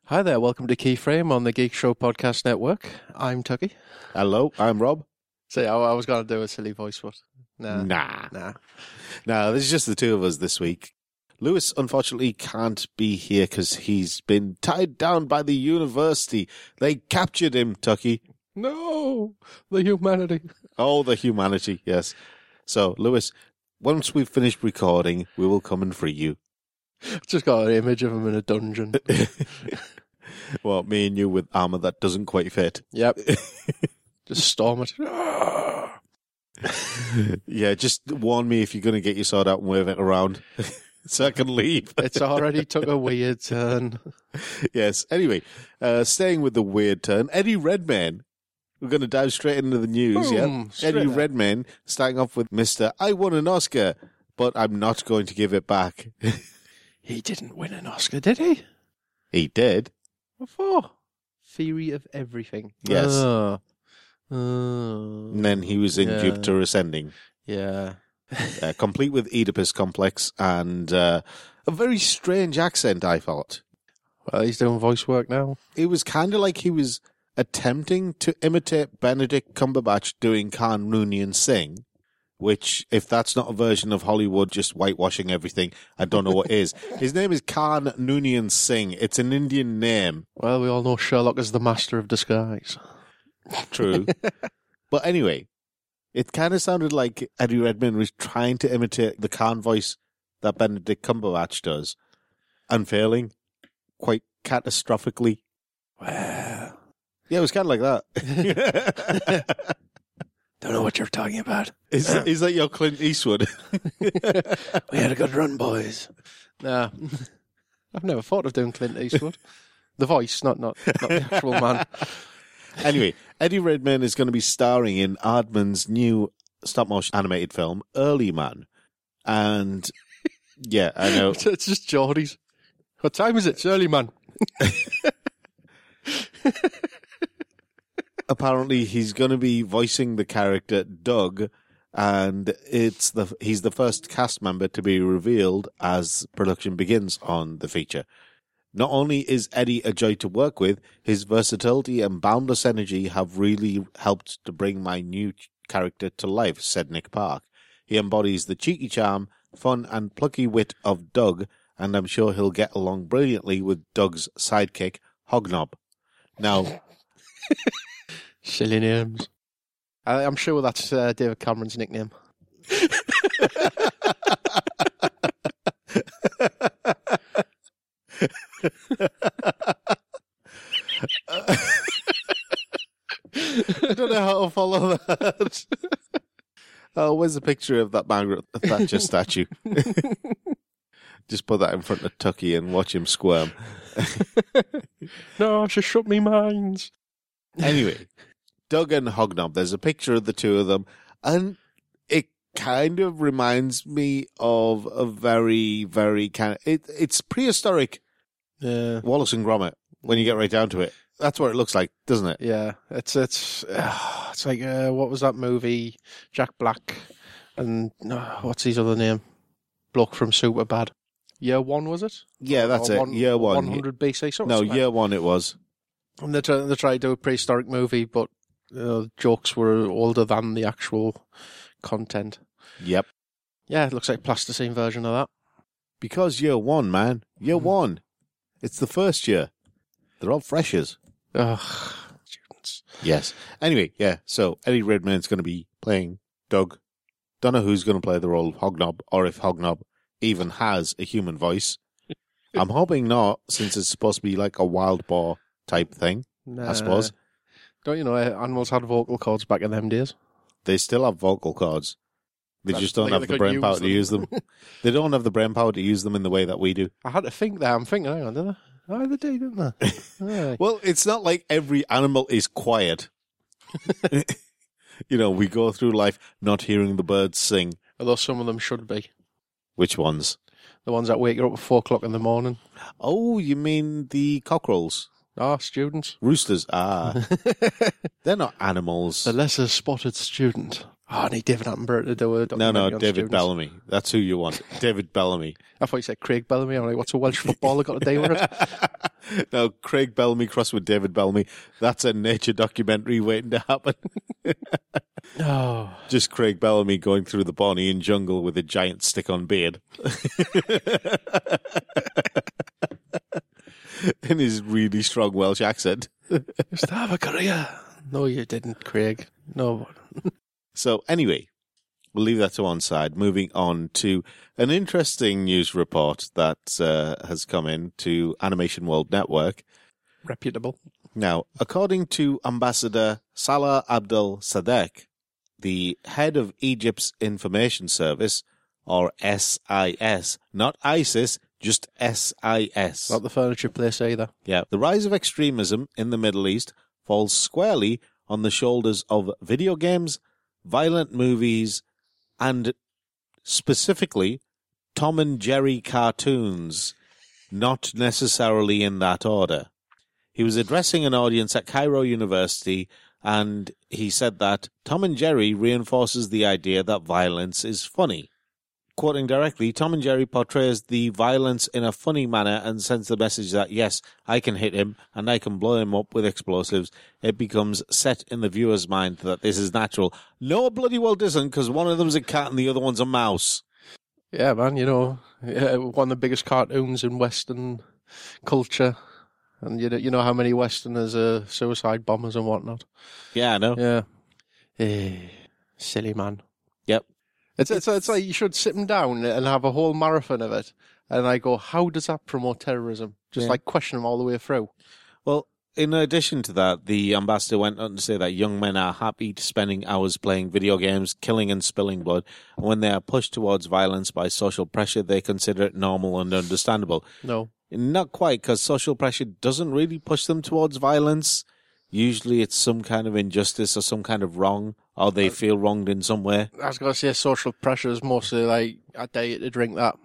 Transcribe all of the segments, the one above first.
Hi there, welcome to Keyframe on the Geek Show Podcast Network. I'm Tucky. Hello, I'm Rob. So I was going to do a silly voice, but Nah. nah. This is just the two of us this week. Lewis, unfortunately, can't be here because he's been tied down by the university. They captured him, Tucky. No, the humanity. Oh, the humanity, yes. So, Lewis, once we've finished recording, we will come and free you. Just got an image of him in a dungeon. Well, me and you with armour that doesn't quite fit. Yep. Just storm it. Yeah, just warn me if you're going to get your sword out and wave it around so I can leave. It's already took a weird turn. Yes. Anyway, staying with the weird turn, Eddie Redmayne. We're going to dive straight into the news, Boom, yeah? Eddie Redmayne, starting off with Mr. I won an Oscar, but I'm not going to give it back. He didn't win an Oscar, did he? He did. What for? Theory of Everything. Yes. And then he was in Jupiter Ascending. Yeah. Complete with Oedipus complex and a very strange accent, I thought. Well, he's doing voice work now. It was kind of like he was attempting to imitate Benedict Cumberbatch doing Khan Noonien Singh, which, if that's not a version of Hollywood just whitewashing everything, I don't know what is. His name is Khan Noonien Singh. It's an Indian name. Well, we all know Sherlock is the master of disguise. True. But anyway, it kind of sounded like Eddie Redmayne was trying to imitate the Khan voice that Benedict Cumberbatch does, and failing quite catastrophically. Well, yeah, it was kind of like that. Don't know what you're talking about. Is that your Clint Eastwood? We had a good run, boys. Nah, I've never thought of doing Clint Eastwood. The voice, not the actual man. Anyway, Eddie Redmayne is going to be starring in Aardman's new stop-motion animated film, Early Man. And, yeah, I know. It's just Geordie's. What time is it? It's early, man. Apparently, he's going to be voicing the character Doug, and he's the first cast member to be revealed as production begins on the feature. Not only is Eddie a joy to work with, his versatility and boundless energy have really helped to bring my new character to life, said Nick Park. He embodies the cheeky charm, fun and plucky wit of Doug, and I'm sure he'll get along brilliantly with Doug's sidekick, Hognob. Now... Silly names. I'm sure that's David Cameron's nickname. I don't know how to follow that. Oh, where's the picture of that Margaret Thatcher statue? Just put that in front of Tucky and watch him squirm. No, she shut me minds. Anyway, Doug and Hognob, there's a picture of the two of them, and it kind of reminds me of a very, very kind of... It's prehistoric Wallace and Gromit, when you get right down to it. That's what it looks like, doesn't it? Yeah, it's like, what was that movie? Jack Black and what's his other name? Bloke from Superbad. Year One, was it? Yeah, that's it. Year One. 100 BC. Something No, like Year One it was. And they tried to do a prehistoric movie, but jokes were older than the actual content. Yep. Yeah, it looks like a plasticine version of that. Because Year One, man. Year One. It's the first year. They're all freshers. Ugh, students. Yes. Anyway, yeah, so Eddie Redmayne's going to be playing Doug. Don't know who's going to play the role of Hognob, or if Hognob even has a human voice. I'm hoping not, since it's supposed to be like a wild boar type thing, I suppose. Don't you know animals had vocal cords back in them days? They still have vocal cords. They just don't have the brain power to use them. They don't have the brain power to use them in the way that we do. I had to think there. I'm thinking, hang on, did they? Oh, they do, didn't they? Aye. Well, it's not like every animal is quiet. You know, we go through life not hearing the birds sing. Although some of them should be. Which ones? The ones that wake you up at 4 o'clock in the morning. Oh, you mean the cockerels? Ah, students. Roosters. Ah. They're not animals. The lesser spotted student. Oh, I need David Attenborough to do a documentary on David students. Bellamy. That's who you want. David Bellamy. I thought you said Craig Bellamy. I'm like, what's a Welsh footballer got to do with it? Now, Craig Bellamy crossed with David Bellamy. That's a nature documentary waiting to happen. Oh. Just Craig Bellamy going through the Bornean jungle with a giant stick-on beard. In his really strong Welsh accent. Used to have a career. No, you didn't, Craig. No. So, anyway, we'll leave that to one side. Moving on to an interesting news report that has come in to Animation World Network. Reputable. Now, according to Ambassador Salah Abdel Sadek, the head of Egypt's information service, or SIS, not ISIS, just SIS. Not the furniture place either. Yeah, the rise of extremism in the Middle East falls squarely on the shoulders of video games, violent movies, and specifically Tom and Jerry cartoons, not necessarily in that order. He was addressing an audience at Cairo University, and he said that Tom and Jerry reinforces the idea that violence is funny. Quoting directly, Tom and Jerry portrays the violence in a funny manner and sends the message that, yes, I can hit him and I can blow him up with explosives. It becomes set in the viewer's mind that this is natural. No, bloody well doesn't, because one of them's a cat and the other one's a mouse. Yeah, man, one of the biggest cartoons in Western culture. And you know how many Westerners are suicide bombers and whatnot. Yeah, I know. Yeah. Silly man. Yep. It's like you should sit him down and have a whole marathon of it. And I go, how does that promote terrorism? Just like question them all the way through. Well, in addition to that, the ambassador went on to say that young men are happy to spending hours playing video games, killing and spilling blood. And when they are pushed towards violence by social pressure, they consider it normal and understandable. No. Not quite, because social pressure doesn't really push them towards violence. Usually it's some kind of injustice or some kind of wrong, or they feel wronged in some way. I was going to say social pressure is mostly like, I dare you to drink that.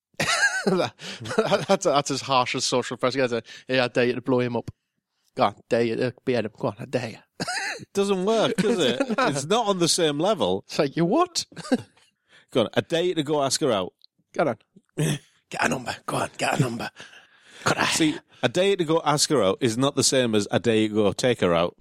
that's as harsh as social pressure. Yeah, I dare you to blow him up. Go on, dare you to beat him. Go on, I dare you. It doesn't work, does it? It's not on the same level. It's like, you what? Go on, I dare you to go ask her out. Go on. Get a number. Go on, get a number. See, a dare you to go ask her out is not the same as a dare you to go take her out.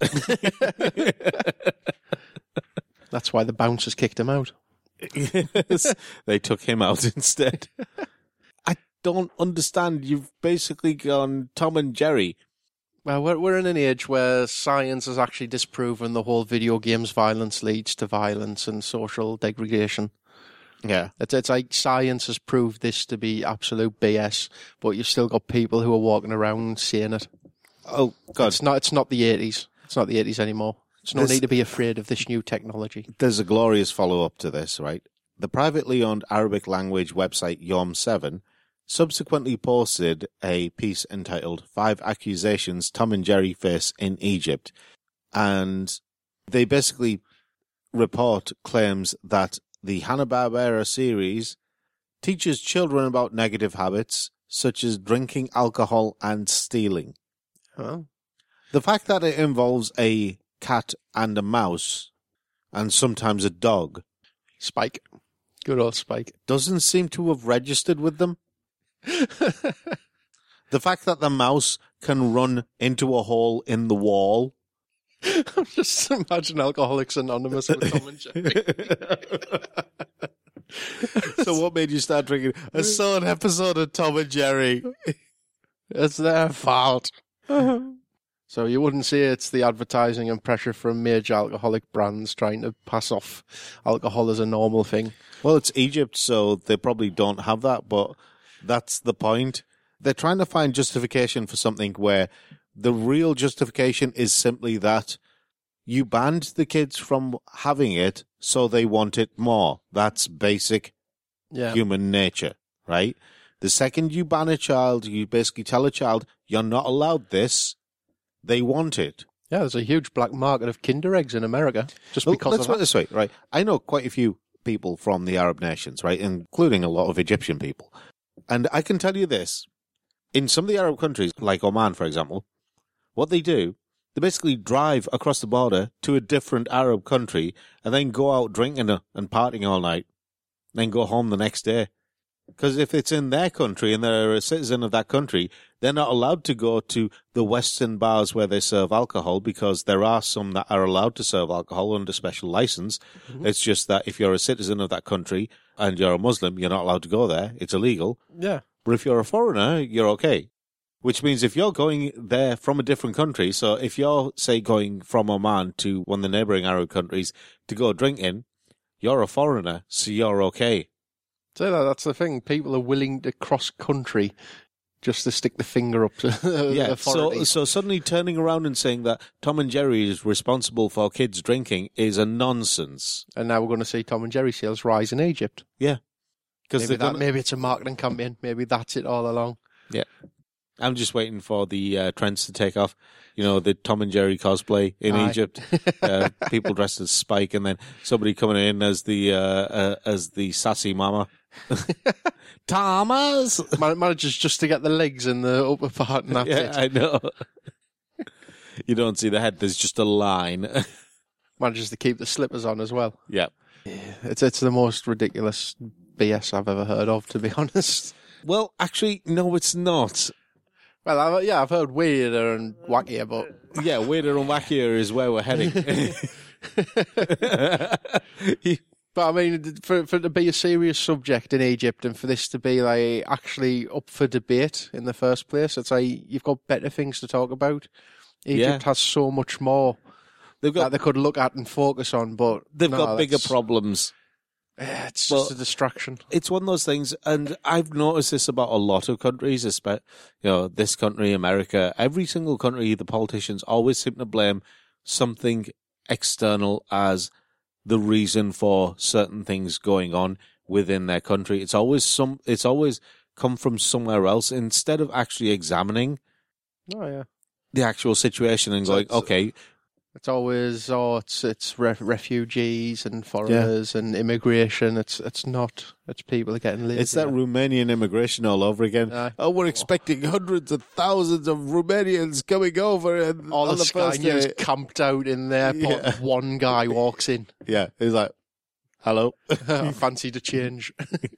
That's why the bouncers kicked him out. Yes, they took him out instead. I don't understand. You've basically gone Tom and Jerry. Well, we're in an age where science has actually disproven the whole video games violence leads to violence and social degradation. Yeah. It's like science has proved this to be absolute BS, but you've still got people who are walking around saying it. Oh, God. It's not the 80s. It's not the 80s anymore. There's no need to be afraid of this new technology. There's a glorious follow-up to this, right? The privately owned Arabic language website Yom7 subsequently posted a piece entitled 5 Accusations Tom and Jerry Face in Egypt. And they basically report claims that the Hanna-Barbera series teaches children about negative habits, such as drinking alcohol and stealing. Huh? The fact that it involves a cat and a mouse, and sometimes a dog, Spike. Good old Spike. doesn't seem to have registered with them. The fact that the mouse can run into a hole in the wall. I'm just imagine Alcoholics Anonymous with Tom and Jerry. So what made you start drinking? I saw an episode of Tom and Jerry. It's their fault. So you wouldn't say it's the advertising and pressure from major alcoholic brands trying to pass off alcohol as a normal thing. Well, it's Egypt, so they probably don't have that, but that's the point. They're trying to find justification for something where the real justification is simply that you banned the kids from having it, so they want it more. That's basic human nature, right? The second you ban a child, you basically tell a child, you're not allowed this, they want it. Yeah, there's a huge black market of Kinder eggs in America just because let's of put it that. this way, right? I know quite a few people from the Arab nations, right, including a lot of Egyptian people. And I can tell you this, in some of the Arab countries, like Oman, for example, what they do, they basically drive across the border to a different Arab country and then go out drinking and partying all night, and then go home the next day. Because if it's in their country and they're a citizen of that country, they're not allowed to go to the Western bars where they serve alcohol, because there are some that are allowed to serve alcohol under special license. Mm-hmm. It's just that if you're a citizen of that country and you're a Muslim, you're not allowed to go there. It's illegal. Yeah. But if you're a foreigner, you're okay. Which means if you're going there from a different country, so if you're, say, going from Oman to one of the neighbouring Arab countries to go drinking, you're a foreigner, so you're okay. So that's the thing. People are willing to cross country just to stick the finger up to Yeah, authorities. so suddenly turning around and saying that Tom and Jerry is responsible for kids drinking is a nonsense. And now we're going to see Tom and Jerry sales rise in Egypt. Yeah. Because Maybe it's a marketing campaign. Maybe that's it all along. Yeah. I'm just waiting for the trends to take off. You know, the Tom and Jerry cosplay in Egypt. People dressed as Spike, and then somebody coming in as the sassy mama. Thomas! Manages just to get the legs and the upper part, and that's it. I know. You don't see the head, there's just a line. Manages to keep the slippers on as well. Yeah. It's the most ridiculous BS I've ever heard of, to be honest. Well, actually, no, it's not. Well, I've heard weirder and wackier, but... Yeah, weirder and wackier is where we're heading. But I mean, for it to be a serious subject in Egypt and for this to be like actually up for debate in the first place, it's like you've got better things to talk about. Egypt has so much more that they could look at and focus on, but they've got bigger problems. It's just a distraction. It's one of those things, and I've noticed this about a lot of countries, especially, this country, America. Every single country, the politicians always seem to blame something external as the reason for certain things going on within their country. It's always come from somewhere else instead of actually examining the actual situation and going, okay. It's always it's refugees and foreigners and immigration. It's not. It's people are getting lived. It's that Romanian immigration all over again. We're expecting hundreds of thousands of Romanians coming over, and all on the Sky first News day, camped out in the airport. One guy walks in. Yeah, he's like, "Hello, I fancy to change."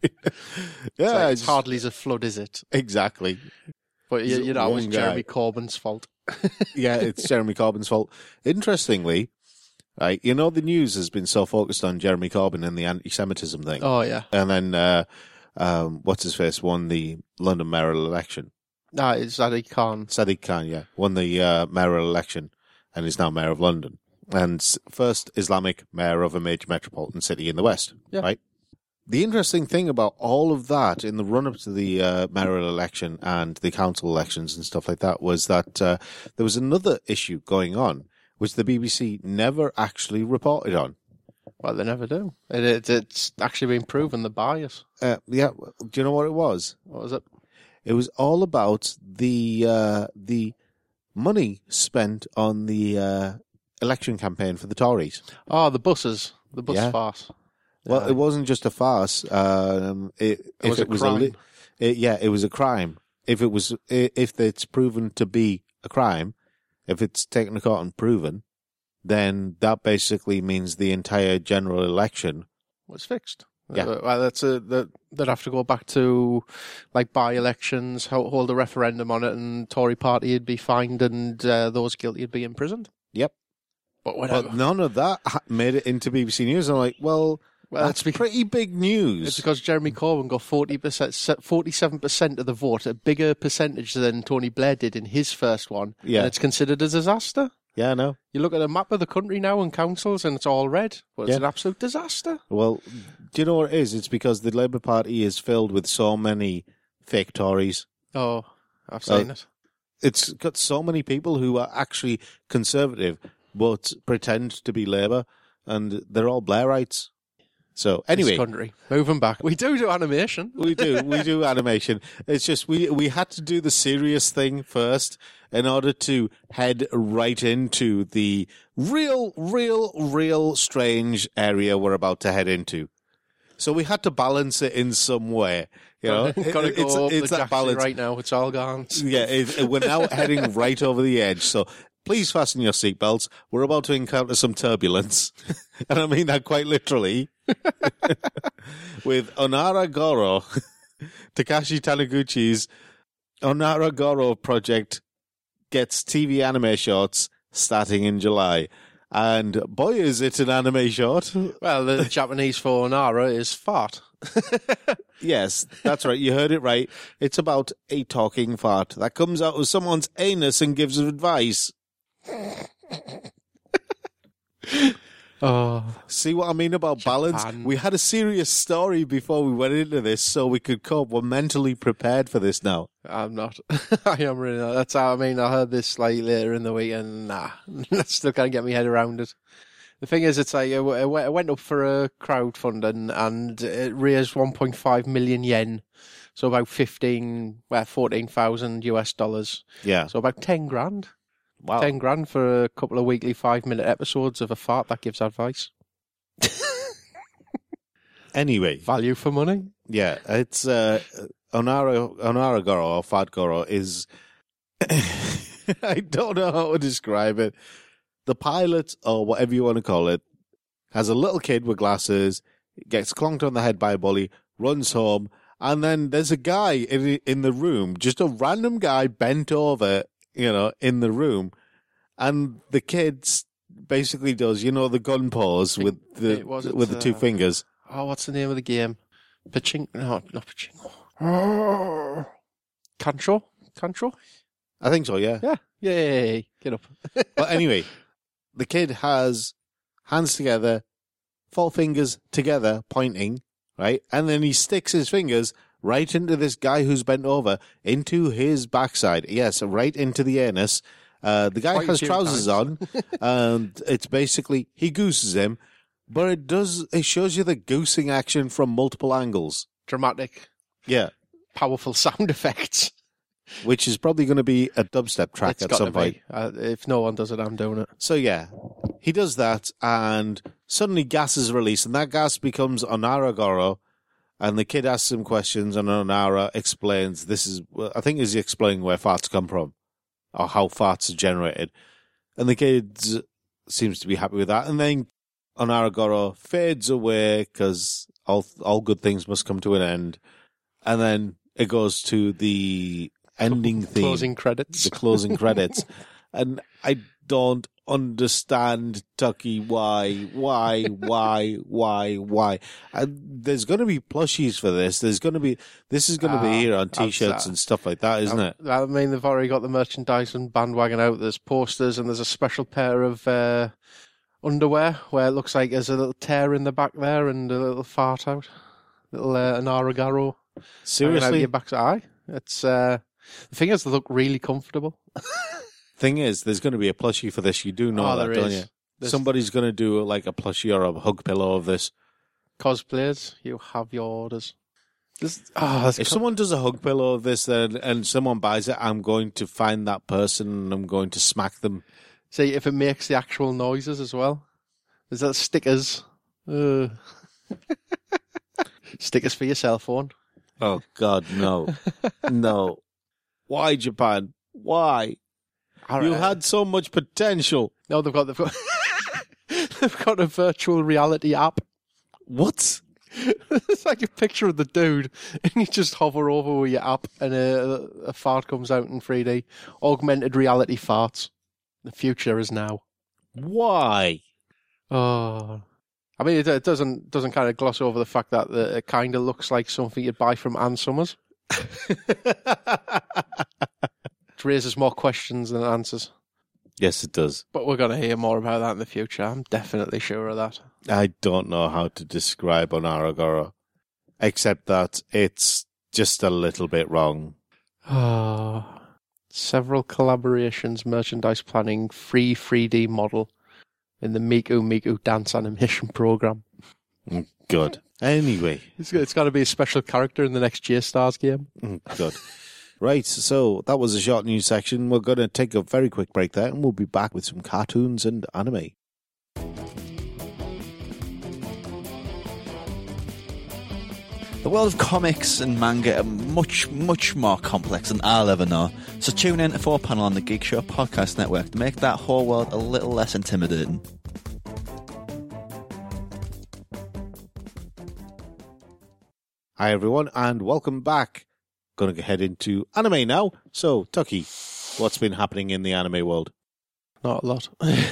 Yeah, it's hardly as a flood, is it? Exactly. But you know, it was one Jeremy guy. Corbyn's fault. Yeah, it's Jeremy Corbyn's fault. Interestingly, right, the news has been so focused on Jeremy Corbyn and the anti-Semitism thing. Oh yeah, and then what's his face won the London mayoral election. It's Sadiq Khan. Sadiq Khan, yeah, won the mayoral election and is now mayor of London and first Islamic mayor of a major metropolitan city in the West. Yeah. Right. The interesting thing about all of that in the run-up to the mayoral election and the council elections and stuff like that was that there was another issue going on, which the BBC never actually reported on. Well, they never do. It's actually been proven, the bias. Yeah. Do you know what it was? What was it? It was all about the money spent on the election campaign for the Tories. Oh, the buses. The bus farce. Well, it wasn't just a farce. It was a crime. It was a crime. If it's proven to be a crime, if it's taken to court and proven, then that basically means the entire general election was fixed. Yeah. Well, they'd have to go back to like by-elections, hold a referendum on it, and Tory party would be fined, and those guilty would be imprisoned. Yep. But whatever. But none of that made it into BBC News. I'm like, well, that's pretty big news. It's because Jeremy Corbyn got 47% of the vote, a bigger percentage than Tony Blair did in his first one. Yeah. And it's considered a disaster. Yeah, I know. You look at a map of the country now and councils, and it's all red. But it's an absolute disaster. Well, do you know what it is? It's because the Labour Party is filled with so many fake Tories. Oh, I've seen it. It's got so many people who are actually conservative but pretend to be Labour, and they're all Blairites. So anyway, this country. Moving back, we do animation. we do animation. It's just we had to do the serious thing first in order to head right into the real strange area we're about to head into. So we had to balance it in some way. Got to go up the that balance right now. It's all gone. Yeah, we're now heading right over the edge. So please fasten your seatbelts. We're about to encounter some turbulence. And I mean that quite literally. With Onara Goro Takashi Taniguchi's Onara Goro project gets TV anime shorts starting in July. And boy, is it an anime short. Well, the Japanese for Onara is fart. Yes, that's right. You heard it right. It's about a talking fart that comes out of someone's anus and gives advice. Oh, See what I mean about balance? We had a serious story before we went into this so we could cope. We're mentally prepared for this now. I'm not. I am really not. That's how, I mean, I heard this like later in the week and nah, I still can't get my head around it. The thing is, it's like, it went up for a crowdfunding and it raised 1.5 million yen. So about 14,000 US dollars. Yeah. So about 10 grand. Wow. 10 grand for a couple of weekly 5-minute episodes of a fart that gives advice. Anyway. Value for money. Yeah, it's Onara Goro or Fat Goro is I don't know how to describe it. The pilot, or whatever you want to call it, has a little kid with glasses, gets clonked on the head by a bully, runs home, and then there's a guy in the room, just a random guy bent over, in the room, and the kid basically does, the gun pose with the two fingers. Oh, what's the name of the game? Pitching? No, not pitching. Control? I think so, yeah. Yeah. Yay. Get up. But anyway, the kid has hands together, 4 fingers together, pointing, right? And then he sticks his fingers right into this guy who's bent over, into his backside. Yes, right into the anus. The guy has trousers on, and it's basically, he gooses him, but it shows you the goosing action from multiple angles. Dramatic. Yeah. Powerful sound effects. Which is probably going to be a dubstep track at some point. If no one does it, I'm doing it. So yeah, he does that, and suddenly gas is released, and that gas becomes Onara Goro, and the kid asks him questions, and Onara explains I think he's explaining where farts come from, or how farts are generated. And the kid seems to be happy with that, and then Onara Goro fades away, because all good things must come to an end. And then it goes to the ending theme. Closing credits. The closing credits. And I don't understand, Tucky, why? And there's going to be plushies for this. This is going to be here on T-shirts and stuff like that, isn't it? I mean, they've already got the merchandise and bandwagon out. There's posters and there's a special pair of underwear where it looks like there's a little tear in the back there and a little fart out. Little Onara Goro. Seriously? Your backside. It's the thing is, they look really comfortable. Thing is, there's going to be a plushie for this. You do know that, don't you? Somebody's going to do like a plushie or a hug pillow of this. Cosplayers, you have your orders. If someone does a hug pillow of this and someone buys it, I'm going to find that person and I'm going to smack them. See if it makes the actual noises as well. There's that stickers. Stickers for your cell phone. Oh, God, no. No. Why, Japan? Why? Right. You had so much potential. No, they've got they've got a virtual reality app. What? It's like a picture of the dude, and you just hover over with your app, and a fart comes out in 3D. Augmented reality farts. The future is now. Why? Oh, I mean, it doesn't kind of gloss over the fact that it kind of looks like something you'd buy from Ann Summers. It raises more questions than answers. Yes, it does. But we're going to hear more about that in the future. I'm definitely sure of that. I don't know how to describe Onara Goro, except that it's just a little bit wrong. Several collaborations, merchandise planning, free 3D model in the Miku Miku dance animation program. Good. Anyway. It's got to be a special character in the next J-Stars game. Good. Right, so that was a short news section. We're going to take a very quick break there, and we'll be back with some cartoons and anime. The world of comics and manga are much, much more complex than I'll ever know. So tune in to 4Panel on the Geek Show Podcast Network to make that whole world a little less intimidating. Hi everyone, and welcome back. Going to head into anime now. So, Tucky, what's been happening in the anime world? Not a lot.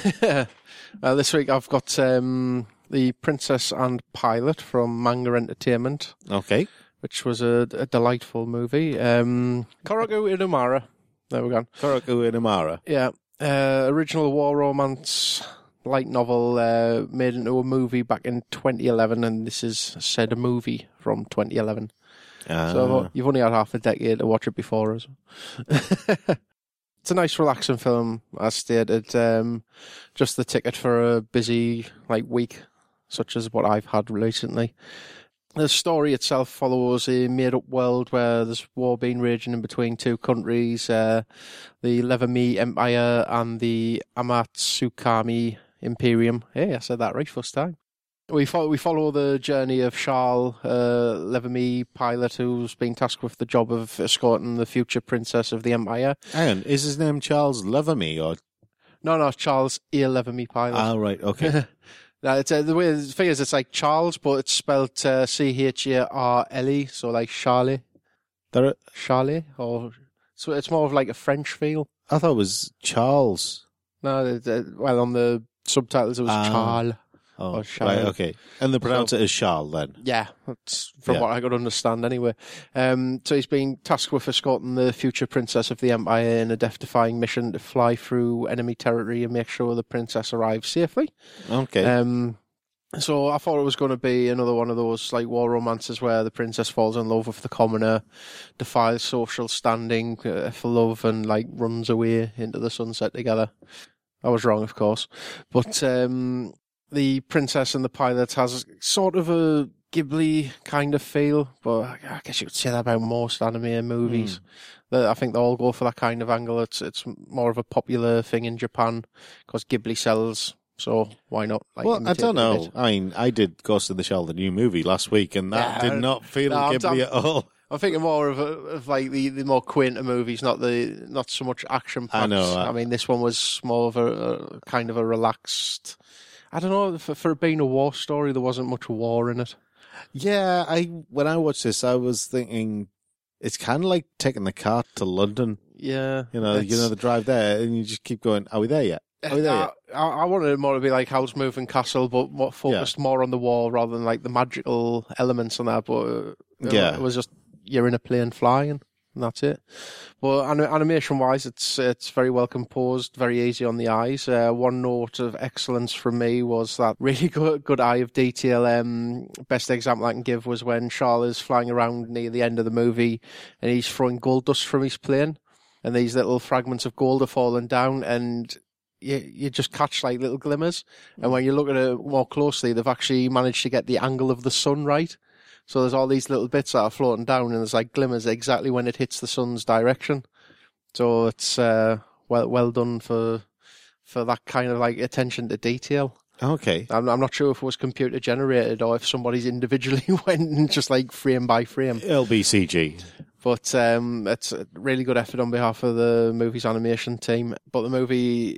This week I've got The Princess and Pilot from Manga Entertainment, Okay. which was a delightful movie. Koroku Inumara. There we go. Koroku Inumara. Yeah. Original war romance light novel made into a movie back in 2011, and this is said a movie from 2011. So I thought you've only had half a decade to watch it before us. It's a nice, relaxing film, as stated. Just the ticket for a busy week, such as what I've had recently. The story itself follows a made-up world where there's war being raging in between two countries, the Levami Empire and the Amatsukami Imperium. Hey, I said that right first time. We follow the journey of Charles, Levami pilot, who's been tasked with the job of escorting the future princess of the Empire. Hang on, is his name Charles Levamy or? No, Charles E. Levami pilot. Ah, right, okay. No, it's the way the thing is, it's like Charles, but it's spelled Charle, so like Charlie, Charlie, or so it's more of like a French feel. I thought it was Charles. No, well, on the subtitles it was Charles. Oh, Charles. right, okay. And they pronounce it as Charles then? Yeah, that's from what I could understand anyway. So he's been tasked with escorting the future princess of the Empire in a death-defying mission to fly through enemy territory and make sure the princess arrives safely. Okay. So I thought it was going to be another one of those war romances where the princess falls in love with the commoner, defies social standing for love, and runs away into the sunset together. I was wrong, of course, but the princess and the pilot has sort of a Ghibli kind of feel, but I guess you could say that about most anime movies. I think they all go for that kind of angle. It's more of a popular thing in Japan because Ghibli sells, so why not? Well, I don't know. I mean, I did Ghost in the Shell, the new movie, last week, and that did not feel Ghibli at all. I'm thinking more of the more quainter movies, not so much action packed. I know. I mean, this one was more of a kind of a relaxed. I don't know, for it being a war story, there wasn't much war in it. Yeah, when I watched this, I was thinking it's kind of like taking the car to London. Yeah. You know the drive there, and you just keep going, are we there yet? Are we there yet? I wanted it more to be like Howl's Moving Castle, but more focused more on the war rather than the magical elements and that. But it was just, you're in a plane flying. And that's it. But animation-wise, it's very well composed, very easy on the eyes. One note of excellence from me was that really good eye of detail. Best example I can give was when Charles is flying around near the end of the movie and he's throwing gold dust from his plane, and these little fragments of gold are falling down, and you just catch little glimmers. And when you look at it more closely, they've actually managed to get the angle of the sun right. So there's all these little bits that are floating down, and there's glimmers exactly when it hits the sun's direction. So it's well done for that kind of attention to detail. Okay. I'm not sure if it was computer generated or if somebody's individually went and just frame by frame. It'll be CG. But it's a really good effort on behalf of the movie's animation team. But the movie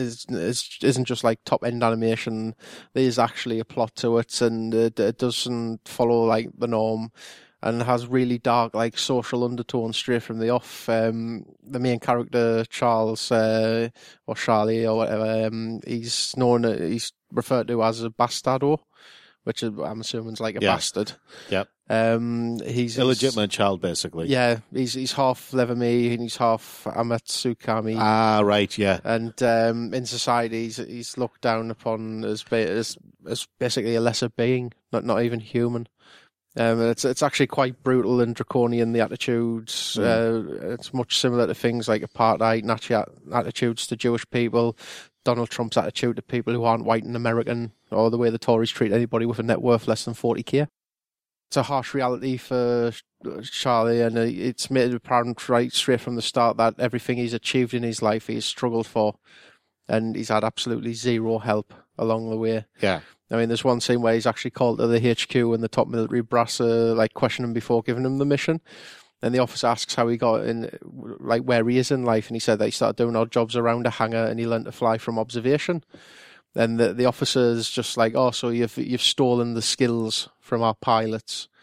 isn't just top end animation. There's actually a plot to it, and it doesn't follow the norm, and has really dark social undertones straight from the off. The main character, Charles or Charlie or whatever, he's referred to as a bastardo, which I'm assuming is a bastard. Yep. He's illegitimate child, basically. Yeah, he's half Levami and he's half Amatsukami. Ah, right, yeah. And in society, he's looked down upon as basically a lesser being, not even human. It's actually quite brutal and draconian, the attitudes. It's much similar to things like apartheid, Nazi attitudes to Jewish people, Donald Trump's attitude to people who aren't white and American, or the way the Tories treat anybody with a net worth less than 40k. It's a harsh reality for Charlie, and it's made apparent right straight from the start that everything he's achieved in his life he's struggled for, and he's had absolutely zero help along the way. Yeah. I mean, there's one scene where he's actually called to the HQ and the top military brass question him before giving him the mission. And the officer asks how he got in, where he is in life. And he said that he started doing odd jobs around a hangar and he learned to fly from observation. And the officer's just so you've stolen the skills from our pilots.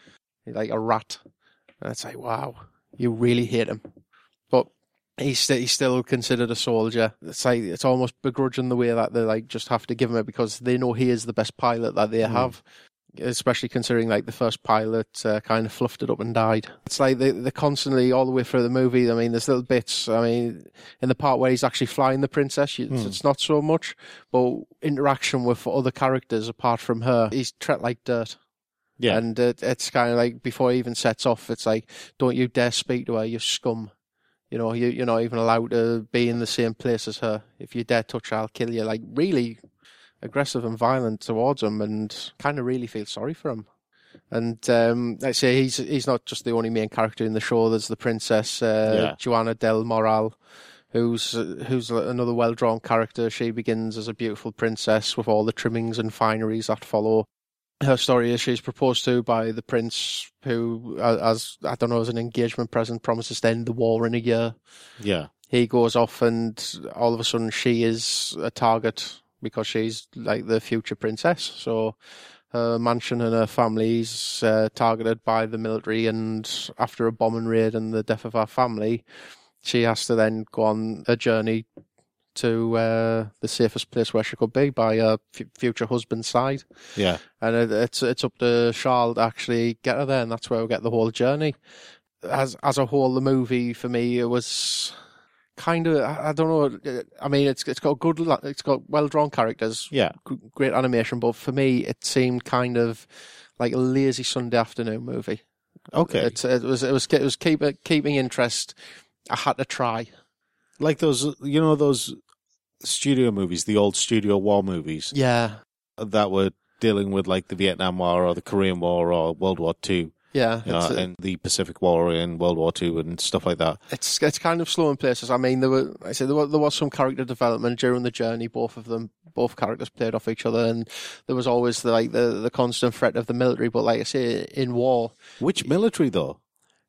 like a rat. And it's like, wow, you really hate him. But he's still considered a soldier. It's like, it's almost begrudging the way that they like just have to give him it because they know he is the best pilot that they have. Especially considering like the first pilot kind of fluffed it up and died. It's like they're constantly all the way through the movie. I mean, there's little bits. I mean, in the part where he's actually flying the princess, it's not so much. But interaction with other characters apart from her, he's treated like dirt. Yeah. And it's kind of like before he even sets off, it's like, don't you dare speak to her, you scum. You know, you're not even allowed to be in the same place as her. If you dare touch her, I'll kill you. Like, really aggressive and violent towards him, and kind of really feel sorry for him. And like I say, he's not just the only main character in the show. There's the princess Joanna del Moral, who's another well-drawn character. She begins as a beautiful princess with all the trimmings and fineries that follow. Her story is she's proposed to by the prince, who, as an engagement present, promises to end the war in a year. Yeah, he goes off, and all of a sudden she is a target, because she's like the future princess. So her mansion and her family's targeted by the military, and after a bombing raid and the death of her family, she has to then go on a journey to the safest place where she could be, by her future husband's side. Yeah. And it's up to Charles to actually get her there, and that's where we get the whole journey. As a whole, the movie, for me, it was kind of, I don't know. I mean, it's got well-drawn characters. Yeah. Great animation, but for me, it seemed kind of like a lazy Sunday afternoon movie. Okay. It was keeping interest. I had to try. Like those studio movies, the old studio war movies. Yeah. That were dealing with like the Vietnam War or the Korean War or World War II. Yeah, and the Pacific War and World War II and stuff like that. It's kind of slow in places. I mean, there was some character development during the journey. Both characters played off each other, and there was always the constant threat of the military. But like I say, in war, which military though?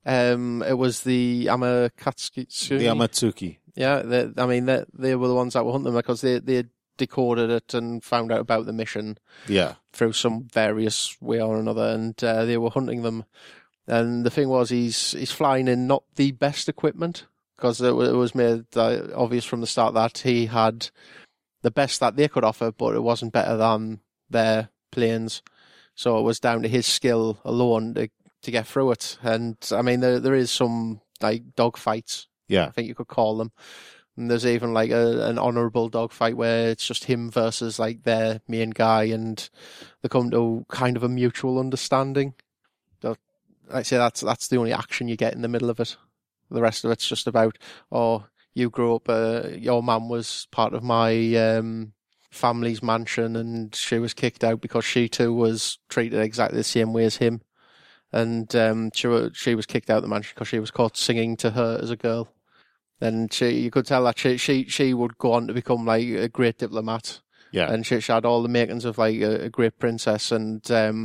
It was the Amatsuki. The Amatsuki. Yeah, they were the ones that were hunting them because they decoded it and found out about the mission. Yeah, through some various way or another, and they were hunting them. And the thing was, he's flying in not the best equipment, because it was made obvious from the start that he had the best that they could offer, but it wasn't better than their planes. So it was down to his skill alone to get through it. And I mean, there is some like dogfights. Yeah, I think you could call them. And there's even like an honourable dogfight where it's just him versus like their main guy, and they come to kind of a mutual understanding. So I'd say that's the only action you get in the middle of it. The rest of it's just about, you grew up, your mum was part of my family's mansion, and she was kicked out because she too was treated exactly the same way as him. And she was kicked out of the mansion because she was caught singing to her as a girl. And you could tell that she would go on to become like a great diplomat. Yeah. And she had all the makings of like a great princess. And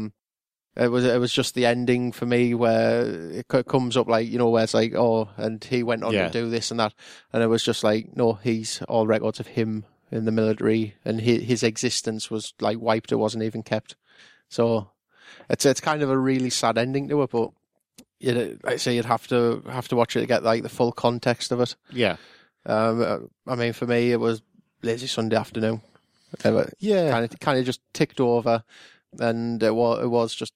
it was just the ending for me where it comes up like, where it's like, and he went on to do this and that. And it was just like, no, he's all records of him in the military, and his existence was like wiped. It wasn't even kept. So it's kind of a really sad ending to it, but like I say, you'd have to watch it to get like the full context of it. Yeah. I mean, for me, it was lazy Sunday afternoon. Yeah. Kind of just ticked over, and it was just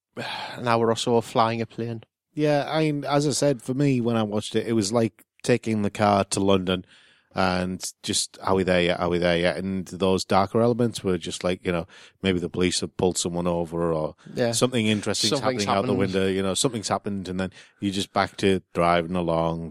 an hour or so of flying a plane. Yeah, I mean, as I said, for me, when I watched it, it was like taking the car to London and just, are we there yet? And those darker elements were just like, maybe the police have pulled someone over, or something interesting's happening out the window, something's happened, and then you're just back to driving along.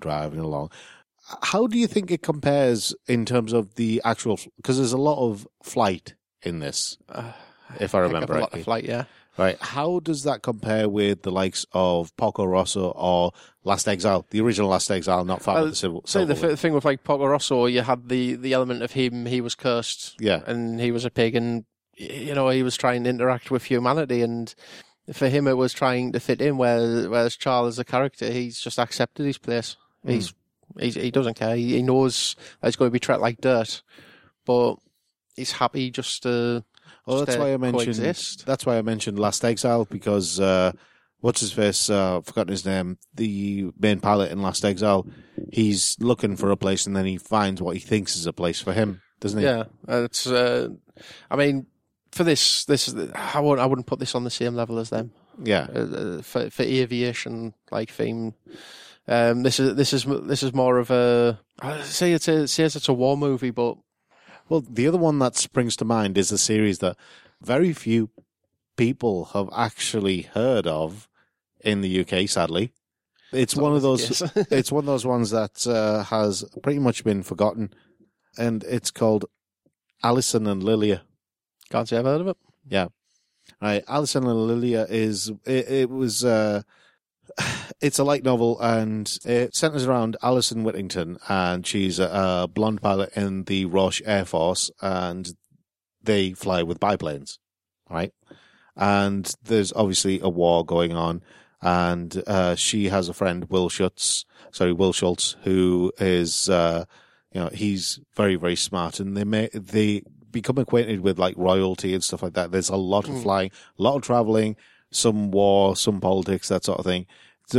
How do you think it compares in terms of the actual, because there's a lot of flight in this, if I remember right. A lot of flight, yeah. Right. How does that compare with the likes of Porco Rosso or Last Exile, the original Last Exile, not part of the Civil War? So the thing with like Porco Rosso, you had the element of him, he was cursed, and he was a pig, and he was trying to interact with humanity, and for him it was trying to fit in. Whereas Charles, as a character, he's just accepted his place. He doesn't care. He knows that he's going to be treated like dirt, but he's happy just to. Well, that's why I mentioned. Coexist. That's why I mentioned Last Exile, because what's his face? I've forgotten his name. The main pilot in Last Exile. He's looking for a place, and then he finds what he thinks is a place for him, doesn't he? Yeah, it's. I mean, for this is I wouldn't put this on the same level as them. Yeah. For aviation like theme, this is more of a. I say it says it's a war movie, but Well, the other one that springs to mind is a series that very few people have actually heard of in the UK. Sadly, it's one of those. It's one of those ones that has pretty much been forgotten, and it's called Alison and Lilia. Can't say I've heard of it. Yeah, right. Alison and Lilia is it was. It's a light novel, and it centers around Alison Whittington, and she's a blonde pilot in the Roche Air Force, and they fly with biplanes, right? And there's obviously a war going on, and she has a friend, Will Schultz, who is, he's very, very smart, and they become acquainted with like royalty and stuff like that. There's a lot of flying, a lot of traveling, some war, some politics, that sort of thing.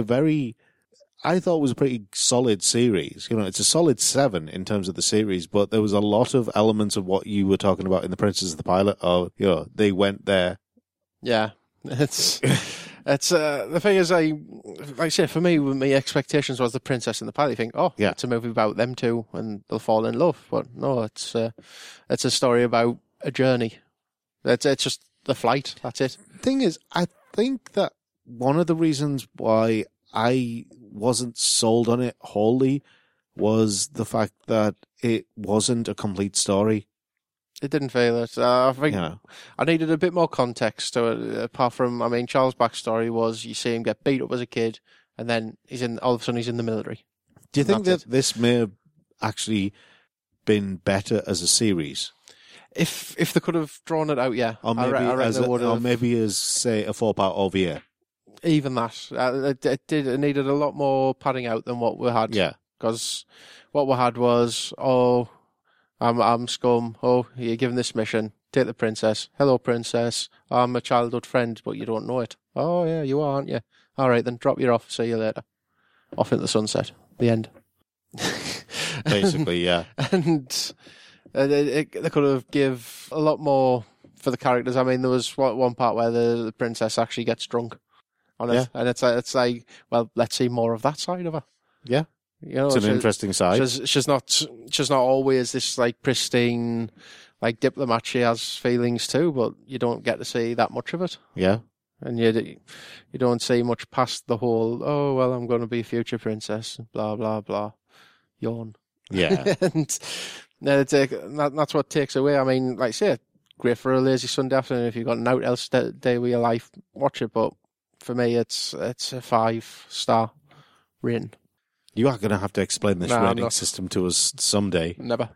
I thought it was a pretty solid series. It's a solid 7 in terms of the series, but there was a lot of elements of what you were talking about in The Princess of the Pilot. They went there. Yeah, it's the thing is, like I say, for me, my expectations was The Princess and the Pilot. You think, yeah, it's a movie about them two and they'll fall in love, but no, it's a story about a journey. It's just the flight. That's it. Thing is, I think that one of the reasons why I wasn't sold on it wholly was the fact that it wasn't a complete story. It didn't feel it. I think I needed a bit more context to it, apart from, Charles' backstory was you see him get beat up as a kid, and then all of a sudden he's in the military. Do you think that this may have actually been better as a series? If they could have drawn it out, yeah. Or maybe as say, a 4-part OVA. Even that. It needed a lot more padding out than what we had. Yeah. Because what we had was, I'm scum. You're given this mission. Take the princess. Hello, princess. I'm a childhood friend, but you don't know it. Oh, yeah, you are, aren't you? All right, then drop you off. See you later. Off into the sunset. The end. Basically, yeah. And they could have give a lot more for the characters. There was one part where the princess actually gets drunk on it, and it's like, well, let's see more of that side of her. Yeah, it's an interesting side. She's not always this like pristine, like diplomat. She has feelings too, but you don't get to see that much of it. Yeah, and you don't see much past the whole. Oh well, I'm going to be a future princess. Blah blah blah. Yawn. Yeah, and that's what takes away. Like I say, great for a lazy Sunday afternoon if you've got nothing else to do with your life. Watch it, but for me, it's a 5-star rating. You are going to have to explain this rating system to us someday. Never.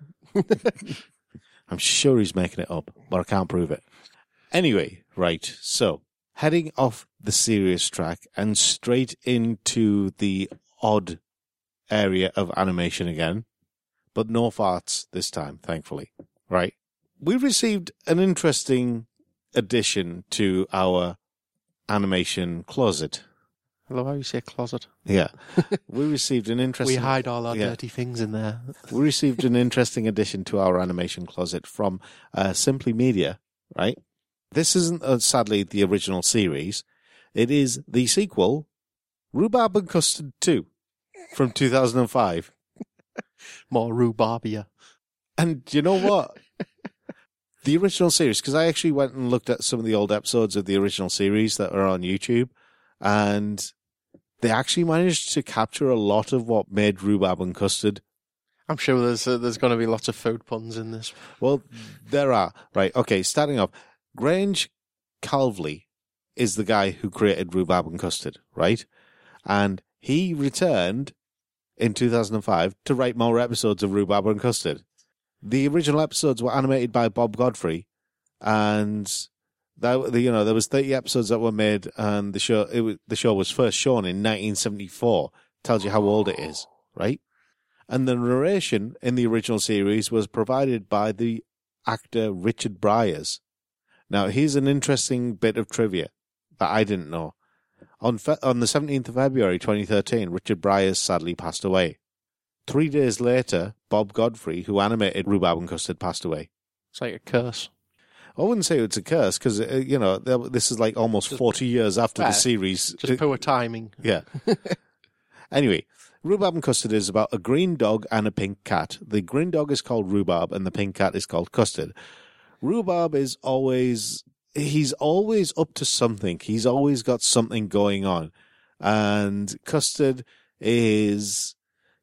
I'm sure he's making it up, but I can't prove it. Anyway, right, so heading off the serious track and straight into the odd area of animation again, but no farts this time, thankfully, right? We received an interesting addition to our animation closet. I love how you say closet. Yeah. We received an interesting... We hide all our dirty things in there. We received an interesting addition to our animation closet from Simply Media, right? This isn't, sadly, the original series. It is the sequel, Rhubarb and Custard 2, from 2005. More rhubarbia. And you know what? The original series, because I actually went and looked at some of the old episodes of the original series that are on YouTube, and they actually managed to capture a lot of what made Rhubarb and Custard. I'm sure there's going to be lots of food puns in this. Well, there are. Right, okay, starting off, Grange Calvley is the guy who created Rhubarb and Custard, right? And he returned in 2005 to write more episodes of Rhubarb and Custard. The original episodes were animated by Bob Godfrey, and there was 30 episodes that were made, and the show was first shown in 1974. Tells you how old it is, right? And the narration in the original series was provided by the actor Richard Briers. Now, here's an interesting bit of trivia that I didn't know. On the 17th of February 2013, Richard Briers sadly passed away. 3 days later, Bob Godfrey, who animated Rhubarb and Custard, passed away. It's like a curse. I wouldn't say it's a curse because, this is like almost 40 years after the series. Just poor timing. Yeah. Anyway, Rhubarb and Custard is about a green dog and a pink cat. The green dog is called Rhubarb and the pink cat is called Custard. Rhubarb is he's always up to something. He's always got something going on. And Custard is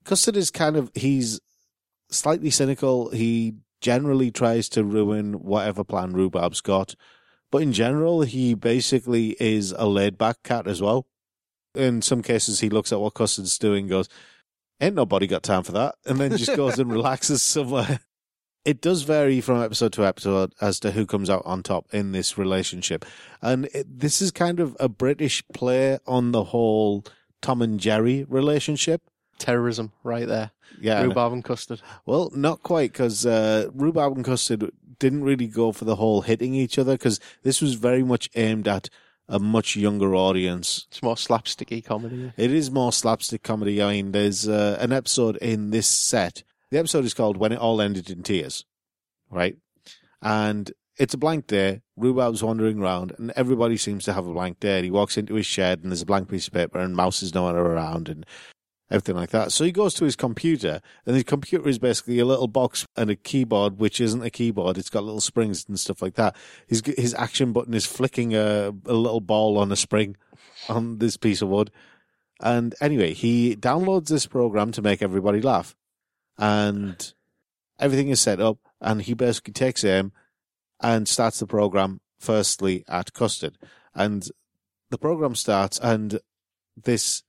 he's slightly cynical. He generally tries to ruin whatever plan Rhubarb's got. But in general, he basically is a laid-back cat as well. In some cases, he looks at what Custard's doing and goes, ain't nobody got time for that, and then just goes and relaxes somewhere. It does vary from episode to episode as to who comes out on top in this relationship. And this is kind of a British play on the whole Tom and Jerry relationship. Terrorism right there. Yeah, Rhubarb and Custard. Well, not quite, because Rhubarb and Custard didn't really go for the whole hitting each other, because this was very much aimed at a much younger audience. It's more slapsticky comedy. It is more slapstick comedy. I mean, there's an episode in this set. The episode is called When It All Ended in Tears, right? And it's a blank day. Rhubarb's wandering around, and everybody seems to have a blank day. And he walks into his shed, and there's a blank piece of paper, and Mouse is nowhere around, and everything like that. So he goes to his computer, and his computer is basically a little box and a keyboard, which isn't a keyboard. It's got little springs and stuff like that. His action button is flicking a little ball on a spring on this piece of wood. And anyway, he downloads this program to make everybody laugh. And everything is set up, and he basically takes aim and starts the program firstly at Custard. And the program starts, and this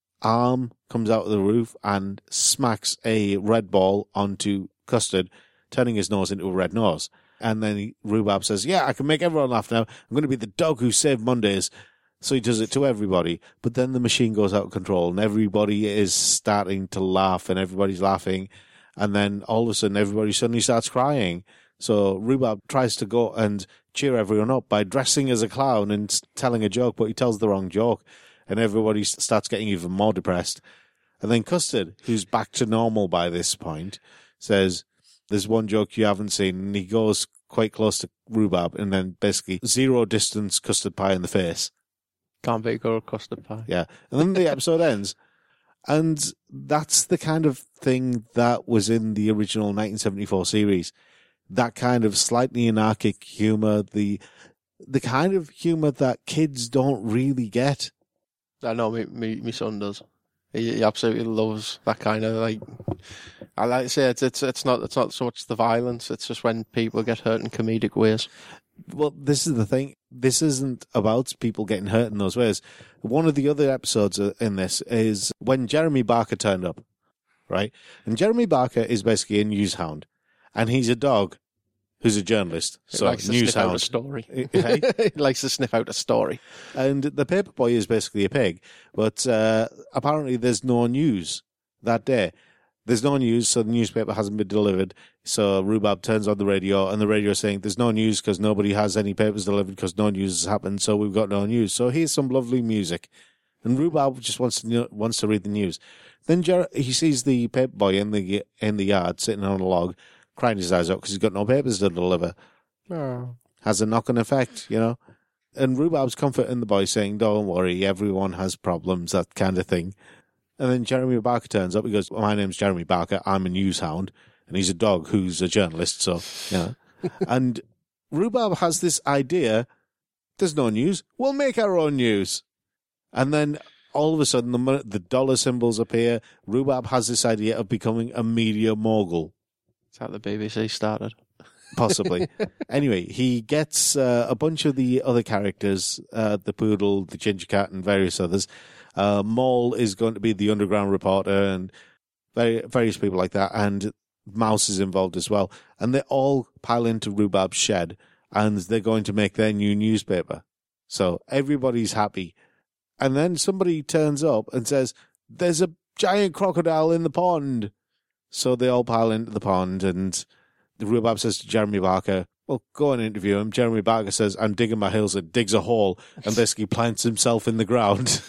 arm comes out of the roof and smacks a red ball onto Custard, turning his nose into a red nose. And then Rhubarb says, yeah, I can make everyone laugh now. I'm going to be the dog who saved Mondays. So he does it to everybody. But then the machine goes out of control, and everybody is starting to laugh, and everybody's laughing. And then all of a sudden, everybody suddenly starts crying. So Rhubarb tries to go and cheer everyone up by dressing as a clown and telling a joke, but he tells the wrong joke. And everybody starts getting even more depressed. And then Custard, who's back to normal by this point, says, there's one joke you haven't seen. And he goes quite close to Rhubarb and then basically zero distance Custard Pie in the face. Can't beat good Custard Pie. Yeah. And then the episode ends. And that's the kind of thing that was in the original 1974 series. That kind of slightly anarchic humor, the kind of humor that kids don't really get. I know my son does. He absolutely loves that kind of, like, I like to say it's not so much the violence, it's just when people get hurt in comedic ways. Well, this is the thing. This isn't about people getting hurt in those ways. One of the other episodes in this is when Jeremy Barker turned up, right? And Jeremy Barker is basically a newshound, and he's a dog who's a journalist. He so likes to sniff out a story. Hey? He likes to sniff out a story. And the paper boy is basically a pig, but apparently there's no news that day. There's no news, so the newspaper hasn't been delivered. So Rhubarb turns on the radio, and the radio is saying there's no news because nobody has any papers delivered because no news has happened, so we've got no news. So here's some lovely music. And Rhubarb just wants to read the news. Then he sees the paper boy in the yard sitting on a log, crying his eyes out because he's got no papers to deliver. Oh. Has a knock-on effect, you know. And Rhubarb's comforting the boy, saying, don't worry, everyone has problems, that kind of thing. And then Jeremy Barker turns up. He goes, my name's Jeremy Barker. I'm a newshound. And he's a dog who's a journalist. So, you know. And Rhubarb has this idea. There's no news. We'll make our own news. And then all of a sudden, the dollar symbols appear. Rhubarb has this idea of becoming a media mogul. Is that the BBC started? Possibly. Anyway, he gets a bunch of the other characters, the poodle, the ginger cat, and various others. Mole is going to be the underground reporter, and various people like that, and Mouse is involved as well. And they all pile into Rhubarb's shed, and they're going to make their new newspaper. So everybody's happy. And then somebody turns up and says, there's a giant crocodile in the pond. So they all pile into the pond, and Rhubarb says to Jeremy Barker, well, go and interview him. Jeremy Barker says, I'm digging my heels, and digs a hole and basically plants himself in the ground.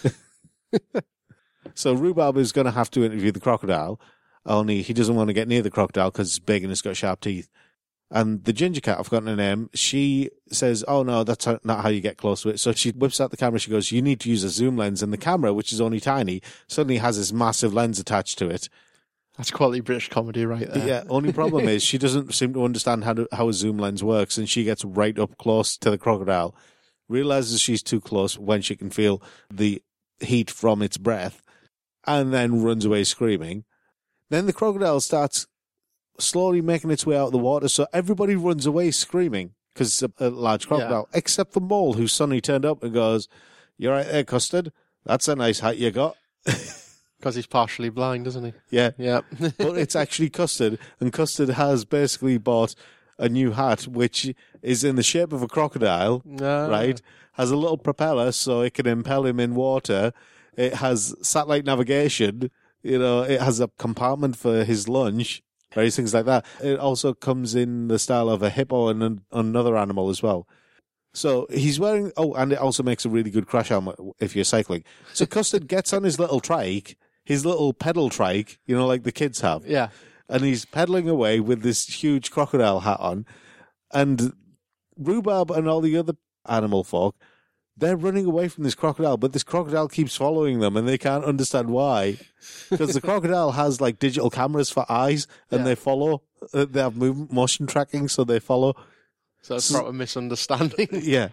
So Rhubarb is going to have to interview the crocodile, only he doesn't want to get near the crocodile because it's big and it's got sharp teeth. And the ginger cat, I've forgotten her name, she says, oh no, that's not how you get close to it. So she whips out the camera, she goes, you need to use a zoom lens. And the camera, which is only tiny, suddenly has this massive lens attached to it. That's quality British comedy right there. Yeah, only problem is she doesn't seem to understand how a zoom lens works, and she gets right up close to the crocodile, realizes she's too close when she can feel the heat from its breath, and then runs away screaming. Then the crocodile starts slowly making its way out of the water, so everybody runs away screaming because it's a large crocodile, except for Mole, who suddenly turned up and goes, "You're right there, Custard. That's a nice hat you got." Because he's partially blind, isn't he? Yeah. Yeah. But it's actually Custard, and Custard has basically bought a new hat, which is in the shape of a crocodile, right? Has a little propeller so it can impel him in water. It has satellite navigation. It has a compartment for his lunch, various things like that. It also comes in the style of a hippo and another animal as well. So he's wearing, and it also makes a really good crash helmet if you're cycling. So Custard gets on his little trike, his little pedal trike, like the kids have. Yeah. And he's pedaling away with this huge crocodile hat on. And Rhubarb and all the other animal folk, they're running away from this crocodile, but this crocodile keeps following them and they can't understand why. Because the crocodile has like digital cameras for eyes and they follow. They have motion tracking, so they follow. So it's proper misunderstanding. Yeah.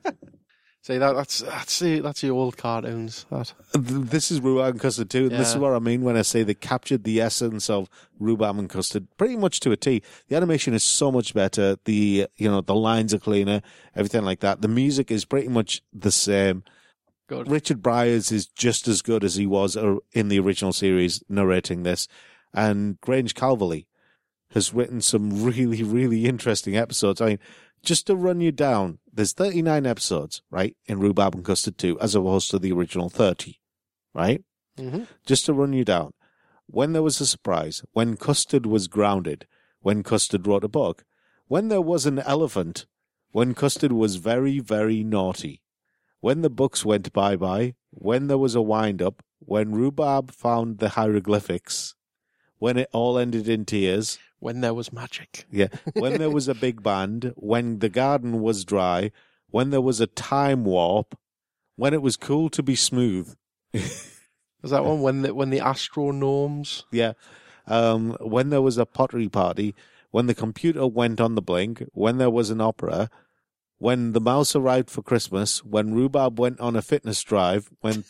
See, that's the old cartoons. This is Rhubarb and Custard too, and this is what I mean when I say they captured the essence of Rhubarb and Custard pretty much to a T. The animation is so much better. The lines are cleaner, everything like that. The music is pretty much the same. Good. Richard Briers is just as good as he was in the original series narrating this, and Grange Calverley has written some really, really interesting episodes. I mean, just to run you down, there's 39 episodes, right, in Rhubarb and Custard 2, as opposed to the original 30, right? Mm-hmm. Just to run you down. When there was a surprise, when Custard was grounded, when Custard wrote a book, when there was an elephant, when Custard was very, very naughty, when the books went bye-bye, when there was a wind-up, when Rhubarb found the hieroglyphics, when it all ended in tears. When there was magic. Yeah. When there was a big band, when the garden was dry, when there was a time warp, when it was cool to be smooth. Was that one? When the astronorms? Yeah. When there was a pottery party, when the computer went on the blink, when there was an opera, when the mouse arrived for Christmas, when Rhubarb went on a fitness drive, when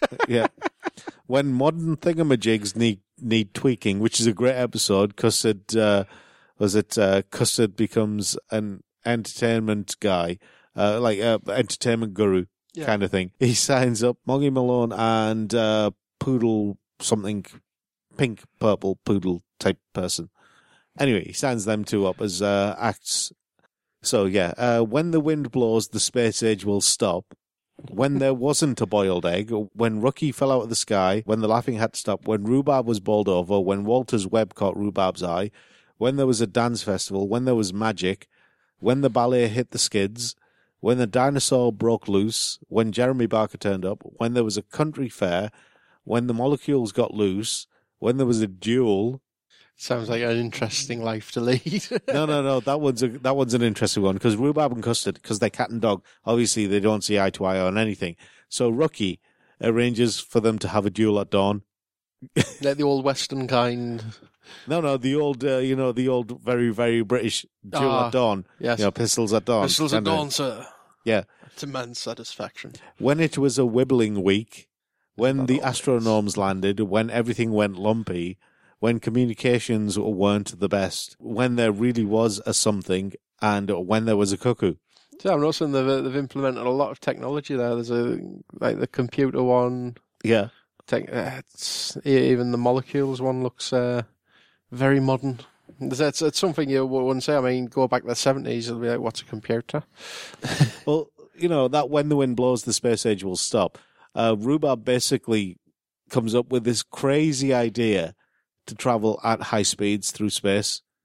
modern thingamajigs need tweaking, which is a great episode. Custard Custard becomes an entertainment guy, entertainment guru kind of thing. He signs up Moggy Malone and Poodle something, pink purple poodle type person. Anyway, he signs them two up as acts. So when the wind blows, the space age will stop. When there wasn't a boiled egg, when Rookie fell out of the sky, when the laughing had to stop, when Rhubarb was bowled over, when Walter's web caught Rhubarb's eye, when there was a dance festival, when there was magic, when the ballet hit the skids, when the dinosaur broke loose, when Jeremy Barker turned up, when there was a country fair, when the molecules got loose, when there was a duel. Sounds like an interesting life to lead. No. That one's an interesting one because Rhubarb and Custard, because they're cat and dog, obviously they don't see eye to eye on anything. So Rookie arranges for them to have a duel at dawn. Like the old Western kind. No, the old, the old very, very British duel at dawn. Yes. Pistols at dawn. Pistols at dawn, sir. Yeah. To man's satisfaction. When it was a wibbling week, when the astronorms landed, when everything went lumpy, when communications weren't the best, when there really was a something, and when there was a cuckoo. So I'm noticing they've implemented a lot of technology there. There's the computer one. Yeah. Even the molecules one looks very modern. It's something you wouldn't say. I mean, go back to the 70s, it'll be like, what's a computer? Well, that when the wind blows, the space age will stop. Rhubarb basically comes up with this crazy idea to travel at high speeds through space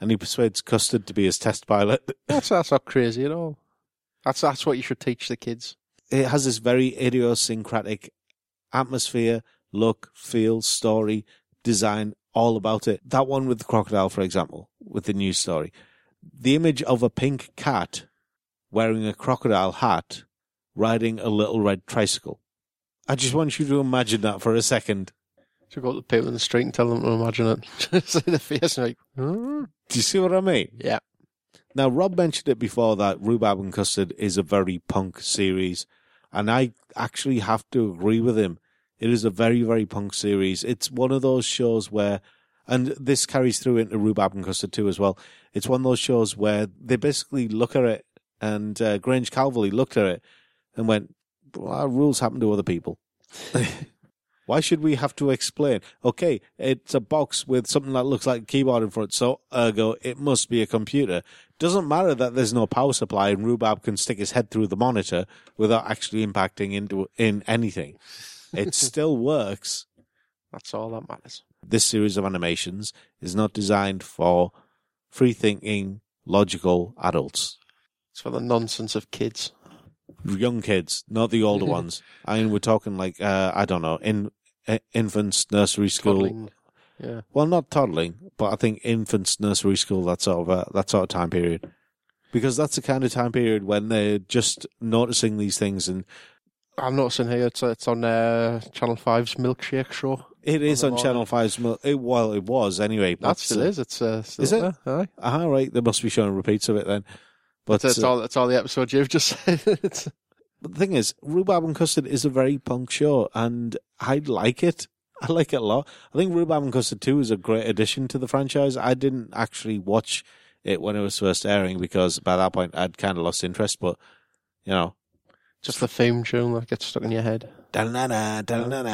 and he persuades Custard to be his test pilot. That's not crazy at all. That's what you should teach the kids. It has this very idiosyncratic atmosphere, look, feel, story, design, all about it. That one with the crocodile, for example, with the news story. The image of a pink cat wearing a crocodile hat riding a little red tricycle. I just want you to imagine that for a second. To go to the people in the street and tell them to imagine it. Just in the face, like, Do you see what I mean? Yeah. Now, Rob mentioned it before that Rhubarb and Custard is a very punk series, and I actually have to agree with him. It is a very, very punk series. It's one of those shows where, and this carries through into Rhubarb and Custard too as well, it's one of those shows where they basically look at it, and Grange Calverley looked at it and went, well, our rules happen to other people. Why should we have to explain? Okay, it's a box with something that looks like a keyboard in front, so ergo, it must be a computer. Doesn't matter that there's no power supply and Rhubarb can stick his head through the monitor without actually impacting in anything. It still works. That's all that matters. This series of animations is not designed for free-thinking, logical adults. It's for the nonsense of kids. Young kids, not the older ones. I mean, we're talking like, I don't know, infants, nursery school. Toddling. Yeah. Well, not toddling, but I think infants, nursery school, that sort of time period. Because that's the kind of time period when they're just noticing these things. And I'm noticing here it's on Channel 5's Milkshake show. it is on Channel 5's, it was anyway. That still is. It's still is it? there. Aye. Ah, right. They must be showing repeats of it then. But It's all the episodes you've just said. But the thing is, Rhubarb and Custard is a very punk show, and I like it. I like it a lot. I think Rhubarb and Custard 2 is a great addition to the franchise. I didn't actually watch it when it was first airing because by that point I'd kind of lost interest, but, you know. Just the theme tune that gets stuck in your head. I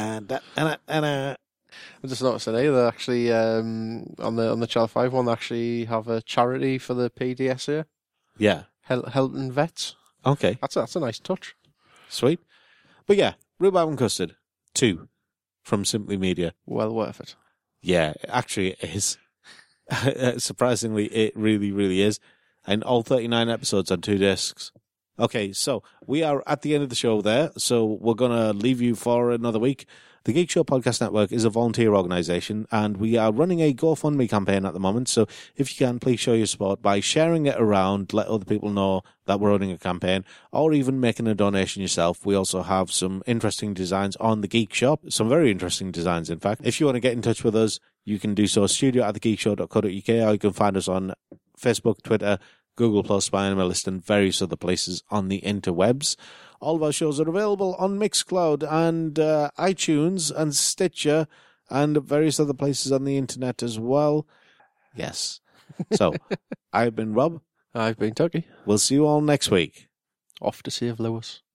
just noticed today that actually on the Channel 5 one, they actually have a charity for the PDS here. Yeah. Helton Vets. Okay. That's a nice touch. Sweet. But yeah, Rhubarb and Custard 2 from Simply Media. Well worth it. Yeah, actually it is. Surprisingly, it really, really is. And all 39 episodes on 2 discs. Okay, so we are at the end of the show there, so we're going to leave you for another week. The Geek Show Podcast Network is a volunteer organisation, and we are running a GoFundMe campaign at the moment, so if you can, please show your support by sharing it around, let other people know that we're running a campaign, or even making a donation yourself. We also have some interesting designs on the Geek Shop, some very interesting designs, in fact. If you want to get in touch with us, you can do so, studio@thegeekshow.co.uk, or you can find us on Facebook, Twitter, Google+, MyAnimeList, and various other places on the interwebs. All of our shows are available on Mixcloud and iTunes and Stitcher and various other places on the internet as well. Yes. So, I've been Rob. I've been Tucky. We'll see you all next week. Off to save Lewis.